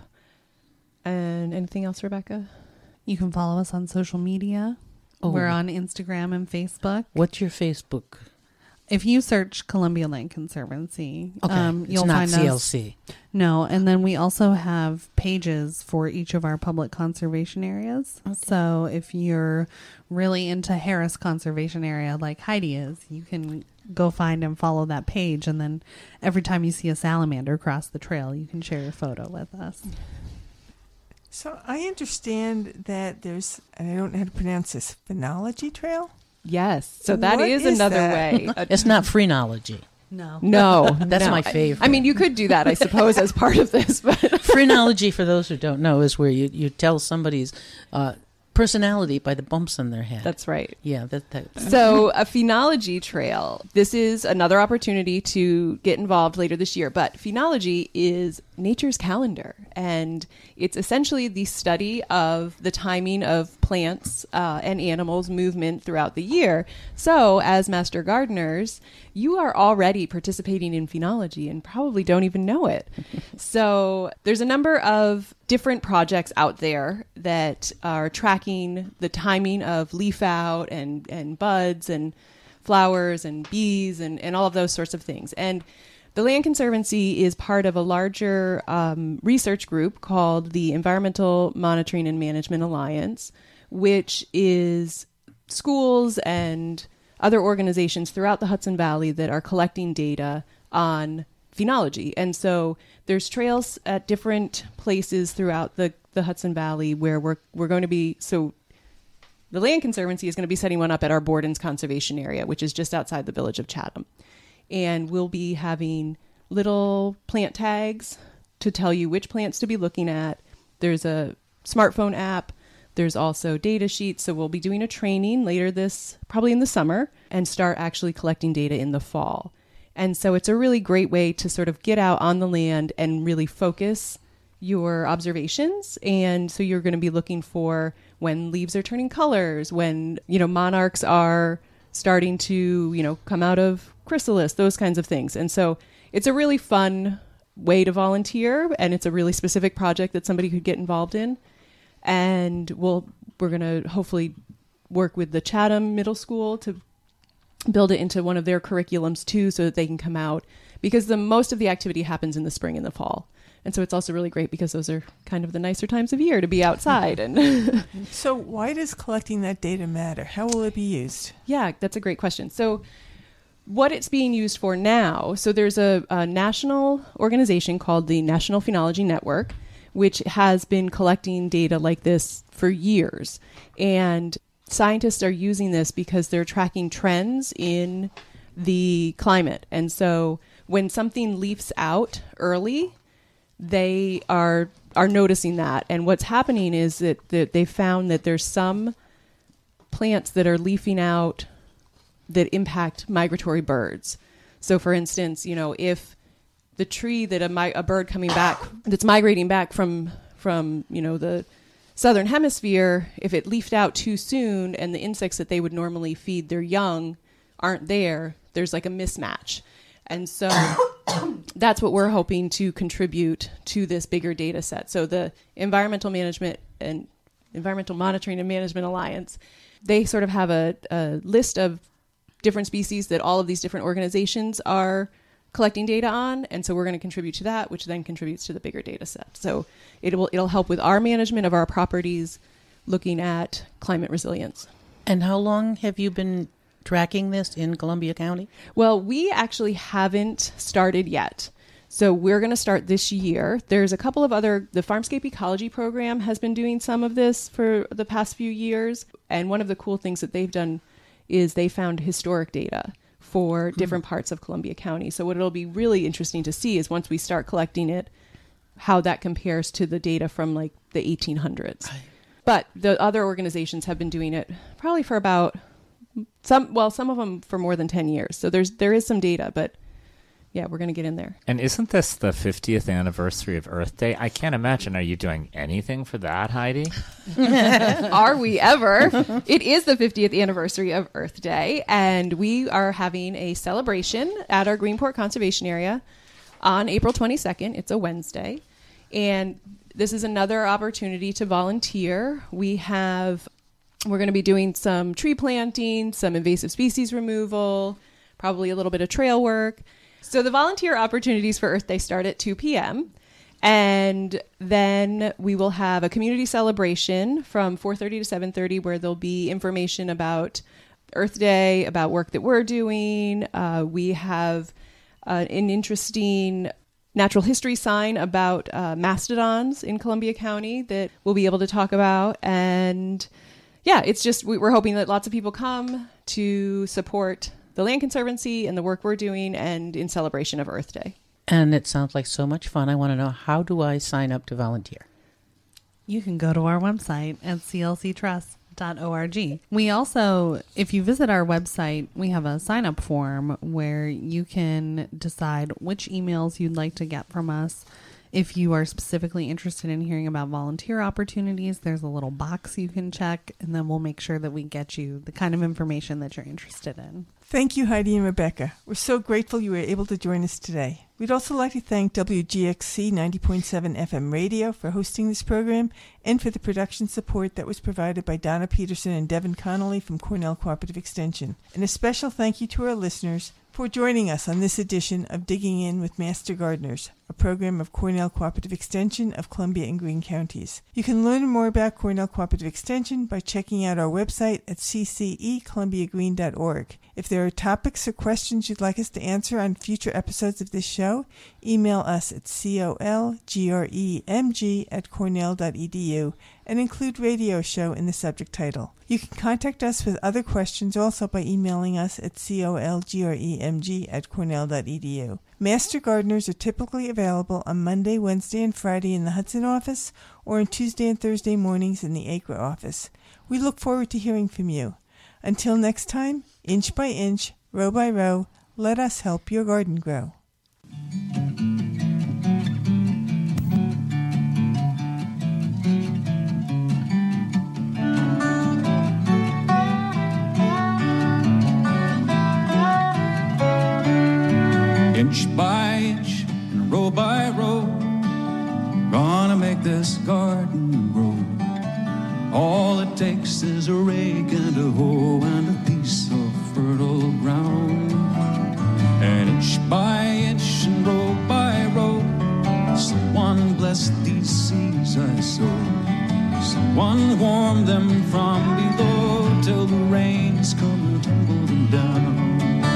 And anything else, Rebecca? You can follow us on social media. Oh. We're on Instagram and Facebook. What's your Facebook? If you search Columbia Land Conservancy, okay. um, you'll it's not find C L C. Us. No, and then we also have pages for each of our public conservation areas. Okay. So if you're really into Harris Conservation Area like Heidi is, you can go find and follow that page. And then every time you see a salamander cross the trail, you can share your photo with us. So I understand that there's, and I don't know how to pronounce this, Phenology Trail? Yes. So that what is, is another that? way. It's not phrenology. No. No. That's no. my favorite. I, I mean, you could do that, I suppose, as part of this. But phrenology, for those who don't know, is where you, you tell somebody's uh, personality by the bumps on their head. That's right. Yeah. That, that. So a phenology trail, this is another opportunity to get involved later this year. But phenology is nature's calendar. And it's essentially the study of the timing of plants uh, and animals' movement throughout the year. So as master gardeners, you are already participating in phenology and probably don't even know it. So there's a number of different projects out there that are tracking the timing of leaf out and, and buds and flowers and bees and, and all of those sorts of things. And the Land Conservancy is part of a larger um, research group called the Environmental Monitoring and Management Alliance, which is schools and other organizations throughout the Hudson Valley that are collecting data on phenology. And so there's trails at different places throughout the, the Hudson Valley, where we're we're going to be so. The Land Conservancy is going to be setting one up at our Bordens Conservation Area, which is just outside the village of Chatham. And we'll be having little plant tags to tell you which plants to be looking at. There's a smartphone app. There's also data sheets. So we'll be doing a training later this, probably in the summer, and start actually collecting data in the fall. And so it's a really great way to sort of get out on the land and really focus your observations. And so you're going to be looking for when leaves are turning colors, when, you know, monarchs are starting to, you know, come out of chrysalis, those kinds of things. And so it's a really fun way to volunteer, and it's a really specific project that somebody could get involved in. And we'll, we're going to hopefully work with the Chatham Middle School to build it into one of their curriculums too, so that they can come out, because the most of the activity happens in the spring and the fall. And so it's also really great because those are kind of the nicer times of year to be outside. And so why does collecting that data matter? How will it be used? Yeah, that's a great question. So what it's being used for now, so there's a, a national organization called the National Phenology Network, which has been collecting data like this for years. And scientists are using this because they're tracking trends in the climate. And so when something leafs out early, they are are noticing that. And what's happening is that, that they found that there's some plants that are leafing out that impact migratory birds. So for instance, you know, if the tree that a, mi- a bird coming back, that's migrating back from, from, you know, the southern hemisphere, if it leafed out too soon and the insects that they would normally feed their young aren't there, there's like a mismatch. And so that's what we're hoping to contribute to this bigger data set. So the Environmental Management and Environmental Monitoring and Management Alliance, they sort of have a, a list of different species that all of these different organizations are collecting data on. And so we're going to contribute to that, which then contributes to the bigger data set. So it will, it'll help with our management of our properties, looking at climate resilience. And how long have you been tracking this in Columbia County? Well, we actually haven't started yet. So we're going to start this year. There's a couple of other, the Farmscape Ecology Program has been doing some of this for the past few years. And one of the cool things that they've done is they found historic data for different parts of Columbia County. So what it'll be really interesting to see is once we start collecting it, how that compares to the data from like the eighteen hundreds. Right. But the other organizations have been doing it probably for about some, well, some of them for more than ten years. So there's, there is some data, but yeah, we're going to get in there. And isn't this the fiftieth anniversary of Earth Day? I can't imagine. Are you doing anything for that, Heidi? Are we ever? It is the fiftieth anniversary of Earth Day, and we are having a celebration at our Greenport Conservation Area on April twenty-second. It's a Wednesday. And this is another opportunity to volunteer. We have, we're going to be doing some tree planting, some invasive species removal, probably a little bit of trail work. So the volunteer opportunities for Earth Day start at two p.m. And then we will have a community celebration from four thirty to seven thirty where there'll be information about Earth Day, about work that we're doing. Uh, we have uh, an interesting natural history sign about uh, mastodons in Columbia County that we'll be able to talk about. And yeah, it's just, we, we're hoping that lots of people come to support the Land Conservancy and the work we're doing, and in celebration of Earth Day. And it sounds like so much fun. I want to know, how do I sign up to volunteer? You can go to our website at c l c trust dot org. We also, if you visit our website, we have a sign up form where you can decide which emails you'd like to get from us. If you are specifically interested in hearing about volunteer opportunities, there's a little box you can check, and then we'll make sure that we get you the kind of information that you're interested in. Thank you, Heidi and Rebecca. We're so grateful you were able to join us today. We'd also like to thank W G X C ninety point seven F M radio for hosting this program and for the production support that was provided by Donna Peterson and Devin Connolly from Cornell Cooperative Extension. And a special thank you to our listeners for joining us on this edition of Digging In with Master Gardeners, a a program of Cornell Cooperative Extension of Columbia and Greene Counties. You can learn more about Cornell Cooperative Extension by checking out our website at c c e columbia green dot org. If there are topics or questions you'd like us to answer on future episodes of this show, email us at colgremg at cornell dot e d u and include radio show in the subject title. You can contact us with other questions also by emailing us at colgremg at cornell dot e d u. Master Gardeners are typically available on Monday, Wednesday, and Friday in the Hudson office or on Tuesday and Thursday mornings in the Acre office. We look forward to hearing from you. Until next time, inch by inch, row by row, let us help your garden grow. Inch by inch and row by row, gonna make this garden grow. All it takes is a rake and a hoe and a piece of fertile ground. And inch by inch and row by row, someone bless these seeds I sow. Someone warm them from below till the rains come and tumble them down.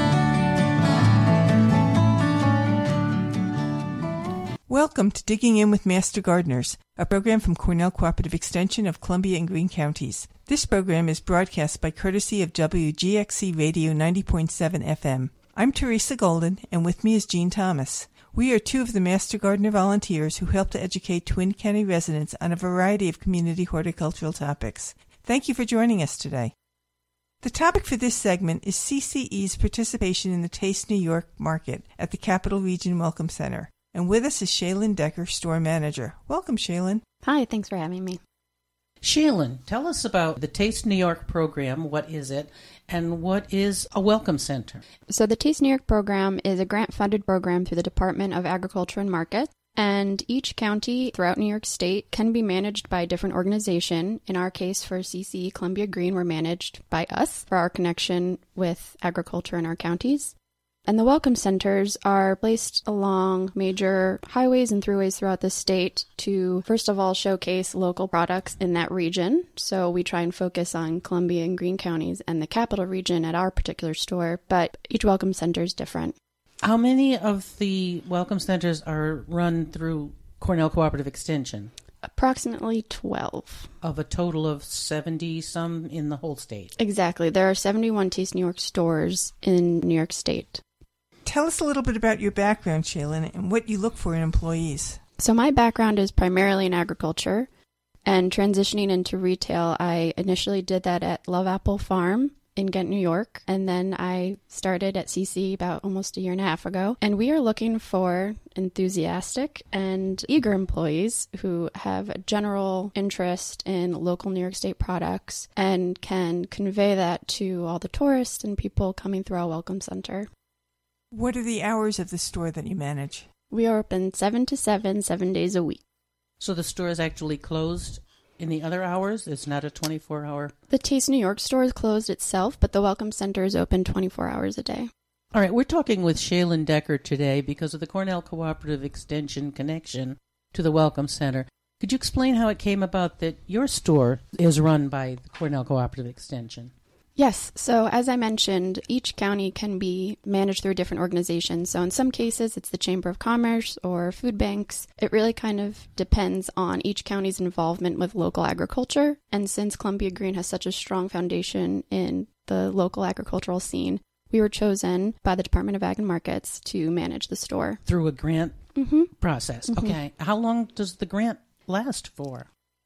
Welcome to Digging In with Master Gardeners, a program from Cornell Cooperative Extension of Columbia and Greene Counties. This program is broadcast by courtesy of W G X C Radio ninety point seven F M. I'm Teresa Golden, and with me is Jean Thomas. We are two of the Master Gardener volunteers who help to educate Twin County residents on a variety of community horticultural topics. Thank you for joining us today. The topic for this segment is C C E's participation in the Taste New York market at the Capital Region Welcome Center. And with us is Shaylin Decker, store manager. Welcome, Shaylin. Hi, thanks for having me. Shaylin, tell us about the Taste New York program. What is it, and what is a Welcome Center? So the Taste New York program is a grant-funded program through the Department of Agriculture and Markets, and each county throughout New York State can be managed by a different organization. In our case, for C C E Columbia Green, we're managed by us for our connection with agriculture in our counties. And the Welcome Centers are placed along major highways and throughways throughout the state to, first of all, showcase local products in that region. So we try and focus on Columbia and Greene counties and the Capital Region at our particular store, but each Welcome Center is different. How many of the Welcome Centers are run through Cornell Cooperative Extension? Approximately twelve. Of a total of seventy some in the whole state? Exactly. There are seventy-one Taste New York stores in New York State. Tell us a little bit about your background, Shaylin, and what you look for in employees. So my background is primarily in agriculture, and transitioning into retail, I initially did that at Love Apple Farm in Ghent, New York, and then I started at C C about almost a year and a half ago. And we are looking for enthusiastic and eager employees who have a general interest in local New York State products and can convey that to all the tourists and people coming through our Welcome Center. What are the hours of the store that you manage? We are open seven to seven, seven days a week. So the store is actually closed in the other hours? It's not a twenty-four hour? The Taste New York store is closed itself, but the Welcome Center is open twenty-four hours a day. All right, we're talking with Shaylin Decker today because of the Cornell Cooperative Extension connection to the Welcome Center. Could you explain how it came about that your store is run by the Cornell Cooperative Extension? Yes. So as I mentioned, each county can be managed through a different organization. So in some cases, it's the Chamber of Commerce or food banks. It really kind of depends on each county's involvement with local agriculture. And since Columbia Green has such a strong foundation in the local agricultural scene, we were chosen by the Department of Ag and Markets to manage the store. Through a grant mm-hmm. process. Mm-hmm. Okay. How long does the grant last for?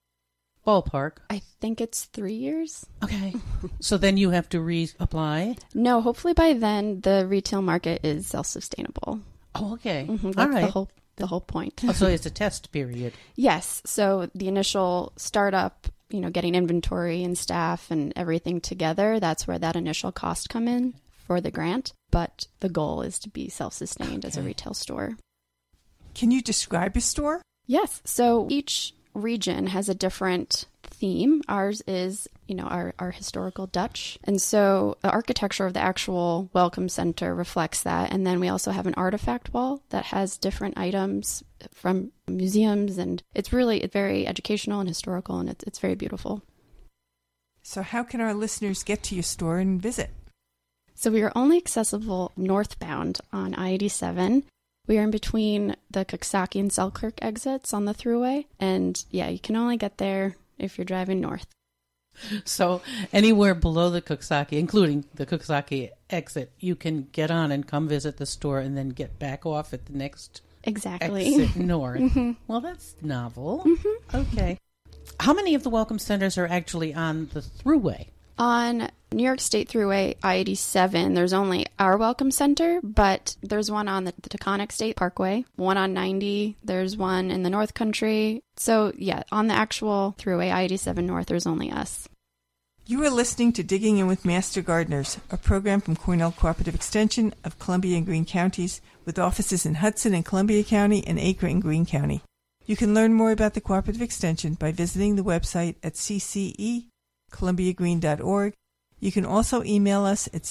Ballpark. I think it's three years. Okay. So then you have to reapply? No, hopefully by then the retail market is self-sustainable. Oh, okay. Mm-hmm. That's All right. the whole the whole point. Oh, so it's a test period. Yes. So the initial startup, you know, getting inventory and staff and everything together, that's where that initial cost come in for the grant. But the goal is to be self-sustained okay. as a retail store. Can you describe a store? Yes. So each region has a different theme. Ours is, you know, our, our historical Dutch. And so the architecture of the actual welcome center reflects that. And then we also have an artifact wall that has different items from museums. And it's really it's very educational and historical, and it's, it's very beautiful. So how can our listeners get to your store and visit? So we are only accessible northbound on I eighty-seven. We are in between the Coxsackie and Selkirk exits on the thruway. And yeah, you can only get there if you're driving north. So anywhere below the Coxsackie, including the Coxsackie exit, you can get on and come visit the store and then get back off at the next exactly. exit north. Mm-hmm. Well, that's novel. Mm-hmm. Okay. How many of the welcome centers are actually on the thruway? On New York State Thruway I eighty-seven, there's only our welcome center, but there's one on the, the Taconic State Parkway, one on ninety, there's one in the North Country. So yeah, on the actual Thruway I eighty-seven North, there's only us. You are listening to Digging In with Master Gardeners, a program from Cornell Cooperative Extension of Columbia and Greene Counties, with offices in Hudson and Columbia County and Acre and Greene County. You can learn more about the Cooperative Extension by visiting the website at c c e columbia green dot org. You can also email us at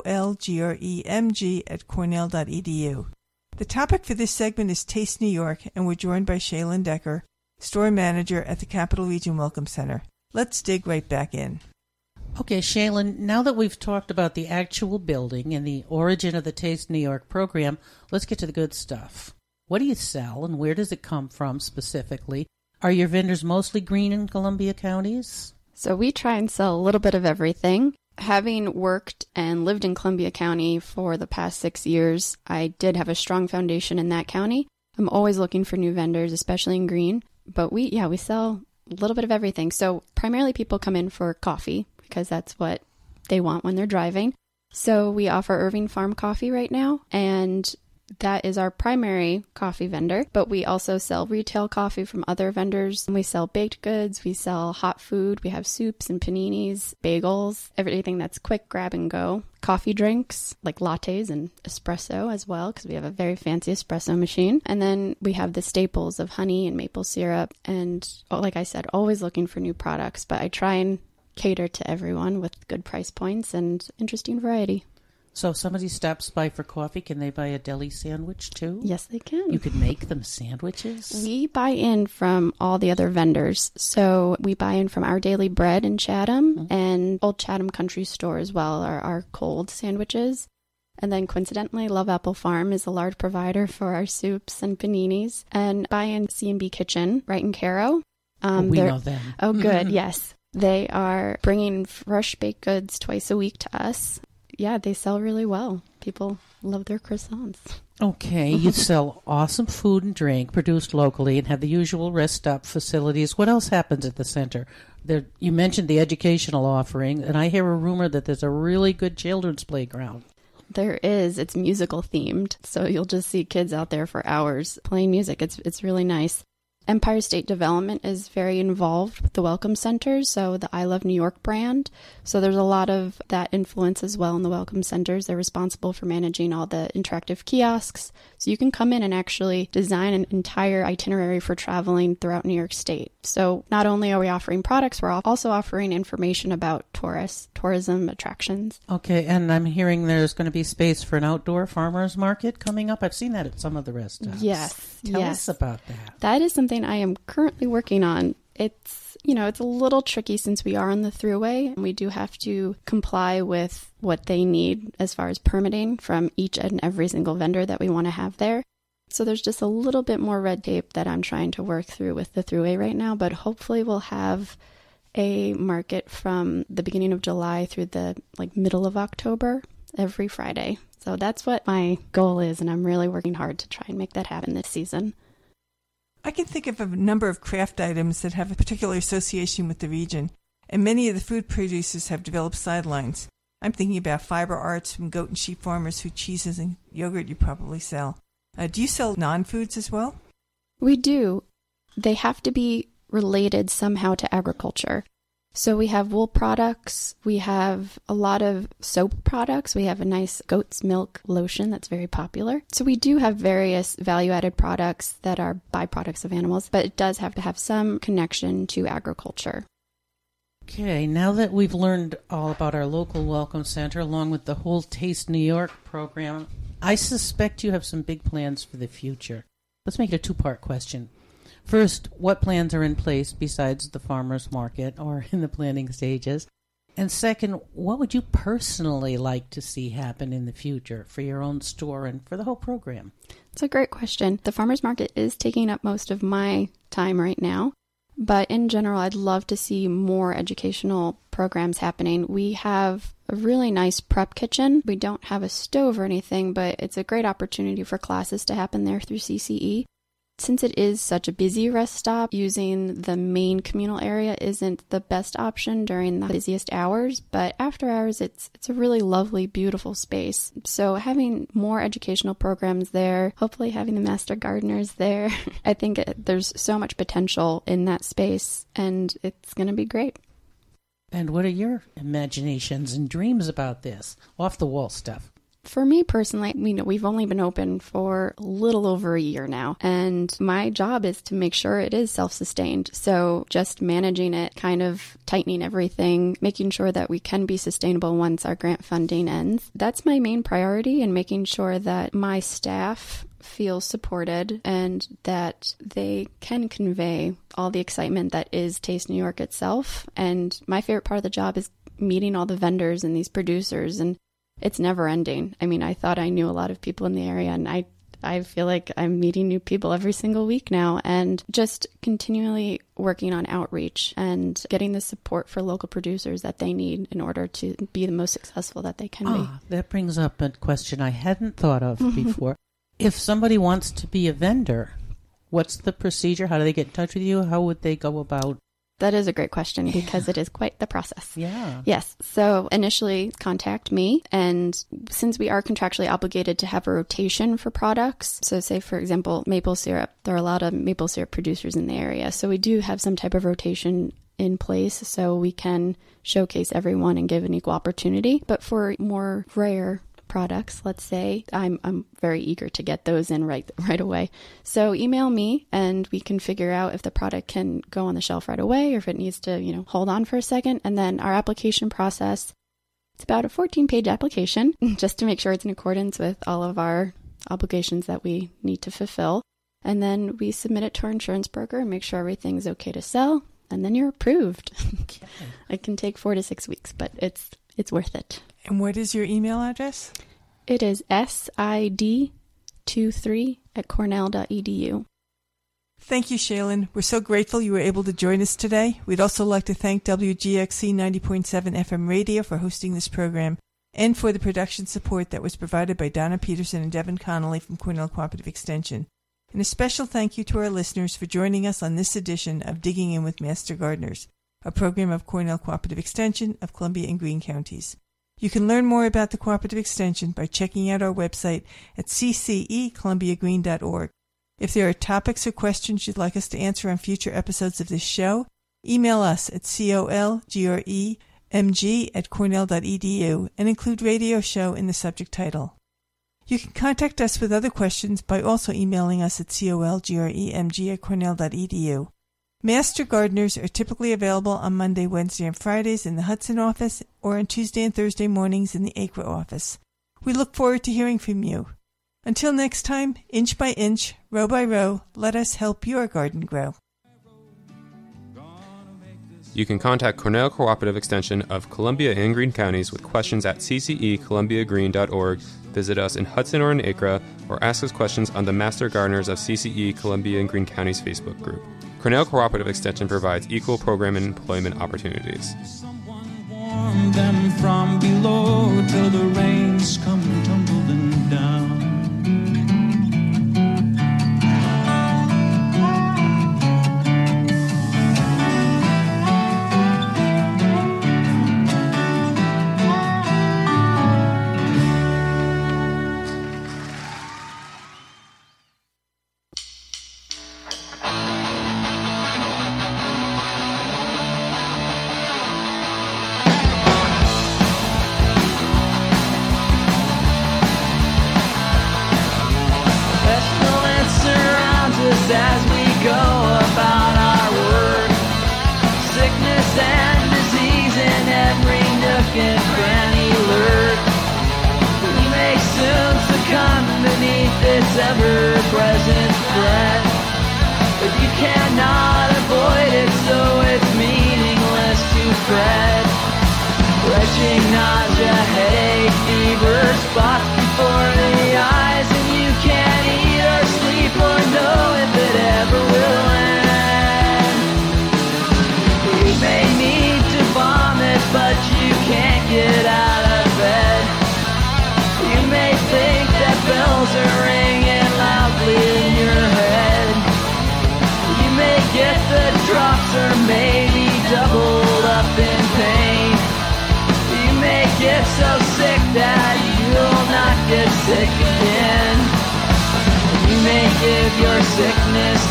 colgremg at cornell dot e d u. The topic for this segment is Taste New York, and we're joined by Shaylin Decker, store manager at the Capital Region Welcome Center. Let's dig right back in. Okay, Shaylin, now that we've talked about the actual building and the origin of the Taste New York program, let's get to the good stuff. What do you sell, and where does it come from specifically? Are your vendors mostly Greene and Columbia counties? So we try and sell a little bit of everything. Having worked and lived in Columbia County for the past six years, I did have a strong foundation in that county. I'm always looking for new vendors, especially in Greene. But we, yeah, we sell a little bit of everything. So primarily people come in for coffee because that's what they want when they're driving. So we offer Irving Farm coffee right now, and that is our primary coffee vendor, but we also sell retail coffee from other vendors. We sell baked goods, we sell hot food, we have soups and paninis, bagels, everything that's quick grab and go. Coffee drinks like lattes and espresso as well, because we have a very fancy espresso machine. And then we have the staples of honey and maple syrup. And like I said, always looking for new products, but I try and cater to everyone with good price points and interesting variety. So if somebody stops by for coffee, can they buy a deli sandwich too? Yes, they can. You could make them sandwiches? We buy in from all the other vendors. So we buy in from Our Daily Bread in Chatham mm-hmm. and Old Chatham Country Store as well, are our cold sandwiches. And then coincidentally, Love Apple Farm is a large provider for our soups and paninis. And buy in C and B Kitchen right in Caro. Um, oh, we know them. Oh, good. Yes. They are bringing fresh baked goods twice a week to us. Yeah, they sell really well. People love their croissants. Okay, you sell awesome food and drink produced locally and have the usual rest stop facilities. What else happens at the center? There, you mentioned the educational offering, and I hear a rumor that there's a really good children's playground. There is. It's musical themed, so you'll just see kids out there for hours playing music. It's it's really nice. Empire State Development is very involved with the Welcome Centers, so the I Love New York brand. So there's a lot of that influence as well in the Welcome Centers. They're responsible for managing all the interactive kiosks. So you can come in and actually design an entire itinerary for traveling throughout New York State. So not only are we offering products, we're also offering information about tourists, tourism attractions. Okay, and I'm hearing there's going to be space for an outdoor farmers market coming up. I've seen that at some of the restaurants. Yes. Tell yes. us about that. That is something I am currently working on. It's, you know, it's a little tricky since we are on the thruway, and we do have to comply with what they need as far as permitting from each and every single vendor that we want to have there. So there's just a little bit more red tape that I'm trying to work through with the thruway right now, but hopefully we'll have a market from the beginning of July through the like middle of October every Friday. So that's what my goal is, and I'm really working hard to try and make that happen this season. I can think of a number of craft items that have a particular association with the region, and many of the food producers have developed sidelines. I'm thinking about fiber arts from goat and sheep farmers whose cheeses and yogurt you probably sell. Uh, do you sell non-foods as well? We do. They have to be related somehow to agriculture. So we have wool products, we have a lot of soap products, we have a nice goat's milk lotion that's very popular. So we do have various value-added products that are byproducts of animals, but it does have to have some connection to agriculture. Okay, now that we've learned all about our local Welcome Center, along with the whole Taste New York program, I suspect you have some big plans for the future. Let's make it a two-part question. First, what plans are in place besides the farmers market or in the planning stages? And second, what would you personally like to see happen in the future for your own store and for the whole program? It's a great question. The farmers market is taking up most of my time right now. But in general, I'd love to see more educational programs happening. We have a really nice prep kitchen. We don't have a stove or anything, but it's a great opportunity for classes to happen there through C C E. Since it is such a busy rest stop, using the main communal area isn't the best option during the busiest hours, but after hours, it's it's a really lovely, beautiful space. So having more educational programs there, hopefully having the master gardeners there, I think it, there's so much potential in that space, and it's going to be great. And what are your imaginations and dreams about this? Off-the-wall stuff. For me personally, you know, we've only been open for a little over a year now, and my job is to make sure it is self-sustained. So just managing it, kind of tightening everything, making sure that we can be sustainable once our grant funding ends. That's my main priority, and making sure that my staff feel supported and that they can convey all the excitement that is Taste New York itself. And my favorite part of the job is meeting all the vendors and these producers, and it's never ending. I mean, I thought I knew a lot of people in the area, and I I feel like I'm meeting new people every single week now, and just continually working on outreach and getting the support for local producers that they need in order to be the most successful that they can ah, be. That brings up a question I hadn't thought of before. If somebody wants to be a vendor, what's the procedure? How do they get in touch with you? How would they go about? That is a great question because it is quite the process. Yeah. Yes. So initially contact me. And since we are contractually obligated to have a rotation for products, so say, for example, maple syrup, there are a lot of maple syrup producers in the area. So we do have some type of rotation in place so we can showcase everyone and give an equal opportunity. But for more rare products, let's say, I'm I'm very eager to get those in right right away. So email me and we can figure out if the product can go on the shelf right away or if it needs to, you know, hold on for a second. And then our application process, it's about a fourteen page application just to make sure it's in accordance with all of our obligations that we need to fulfill. And then we submit it to our insurance broker and make sure everything's okay to sell. And then you're approved. Okay. It can take four to six weeks, but it's it's worth it. And what is your email address? It is S I D twenty-three at cornell dot e d u. Thank you, Shaylin. We're so grateful you were able to join us today. We'd also like to thank W G X C ninety point seven F M Radio for hosting this program and for the production support that was provided by Donna Peterson and Devin Connolly from Cornell Cooperative Extension. And a special thank you to our listeners for joining us on this edition of Digging In with Master Gardeners, a program of Cornell Cooperative Extension of Columbia and Greene Counties. You can learn more about the Cooperative Extension by checking out our website at c c e columbia green dot org. If there are topics or questions you'd like us to answer on future episodes of this show, email us at colgremg at cornell dot e d u and include radio show in the subject title. You can contact us with other questions by also emailing us at colgremg at cornell dot e d u. Master Gardeners are typically available on Monday, Wednesday, and Fridays in the Hudson office or on Tuesday and Thursday mornings in the Acre office. We look forward to hearing from you. Until next time, inch by inch, row by row, let us help your garden grow. You can contact Cornell Cooperative Extension of Columbia and Greene Counties with questions at c c e columbia green dot org, visit us in Hudson or in Acre, or ask us questions on the Master Gardeners of C C E Columbia and Greene Counties Facebook group. Cornell Cooperative Extension provides equal program and employment opportunities. Warm them from below till the rains come tumbling down. life's ever-present threat. But you cannot avoid it, so it's meaningless to fret. Retching nausea, headache, fever, spots before the eyes, and you can't eat or sleep or know if it ever will end. You may need to vomit, but you can't get out of bed. You may think that bells are ringing loudly in your head. You may get the drops or maybe doubled up in pain. You may get so sick that you'll not get sick again. You may give your sickness